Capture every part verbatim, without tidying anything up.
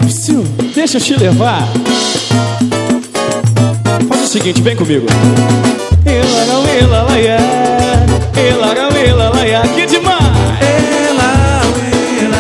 psiu, deixa eu te levar. Faz o seguinte, vem comigo. Ela não, ela, lá, ia. Ela não, ela, lá, ia. Que demais! Ela, ela,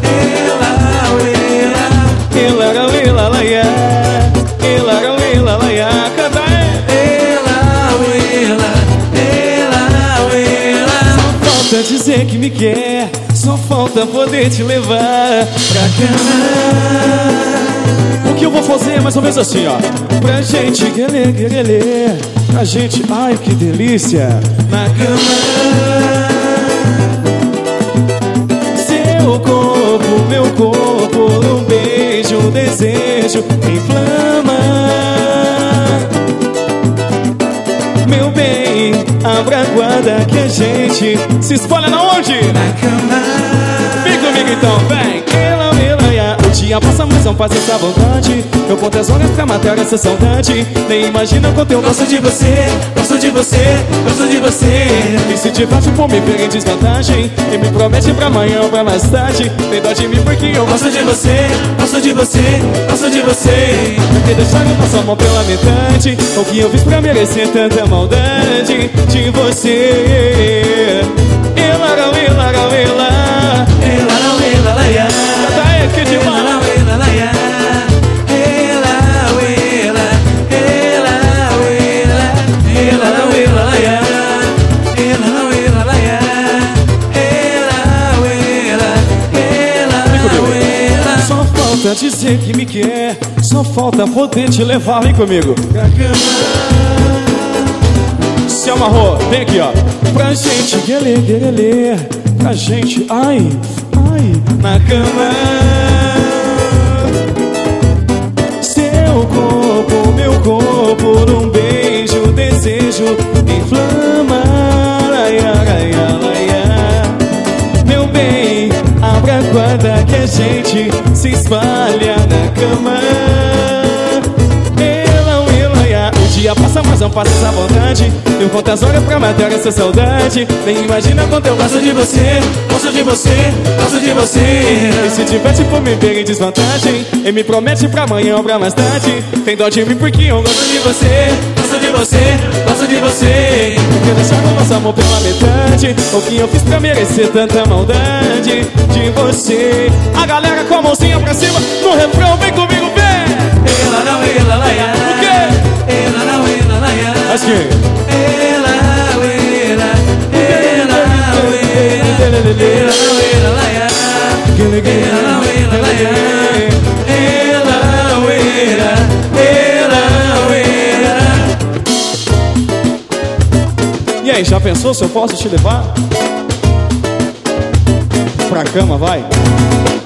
ela, ela, Ela não, ela, lá, ia. Ela não, ela, lá, ia. Canta aí. ela, ela, ela, ela. Só falta dizer que me quer, só falta poder te levar Pra cama. O que eu vou fazer é mais ou menos assim, ó. Pra gente guelê, guelê, pra gente, ai que delícia, Na cama. seu corpo, meu corpo, um beijo, um desejo, inflama. Meu bem, abra a guarda que a gente se espalha na onde? Na cama. Vem comigo então, vem. Ela, ela, ia. O dia passa, mas não passa essa vontade. Eu conto as horas pra matar essa saudade. Nem imagina quanto eu gosto Gosto de você, gosto de você, gosto de você. E se te bate por me pega em desvantagem e me promete pra amanhã ou pra mais tarde. Tem dó de mim porque eu gosto Gosto de você, gosto de você, gosto de você. Porque deixaram nossa mão pela metade. O que eu fiz pra merecer tanta maldade de você. Ela, ela, ela, ela. Ela não, ela, lá, ia. Canta aí, que Ela demais. não, ela, lá, ia. Ela, ela, ela, ela. Ela não, ela, lá, ia. Ela não, ela, lá, ia. Ela, ela, ela, ela. Só falta dizer que me quer, só falta poder te levar. Vem comigo. Pra cama. Se amarrou, vem aqui, ó. Pra gente guelê, guelê, pra gente, ai, ai, na cama. Seu corpo, meu corpo, num beijo, desejo, inflama. Laia, laia, laia. Meu bem, abra a guarda que a gente se espalha na cama. O dia passa, mas não passa essa vontade. Eu conto as horas pra matar essa saudade. Nem imagina quanto eu gosto Gosto de você, gosto de você, gosto de você. E se tiver tipo me pega em desvantagem e me promete pra amanhã ou pra mais tarde. Tem dó de mim porque eu gosto Gosto de você, gosto de você, gosto de você. Porque deixaram nosso amor pela metade. O que eu fiz pra merecer tanta maldade de você. A galera com a mãozinha pra cima no refrão, vem comigo, vem! Ela não, ela, lá, ia. O quê? Ela não, ela, lá, ia. Acho que Ela, ela, ela, ela, não, ela, lá, ia. Ela não, ela, lá, ia. Ela, ela, ela, ela. E aí, já pensou se eu posso te levar pra cama, vai?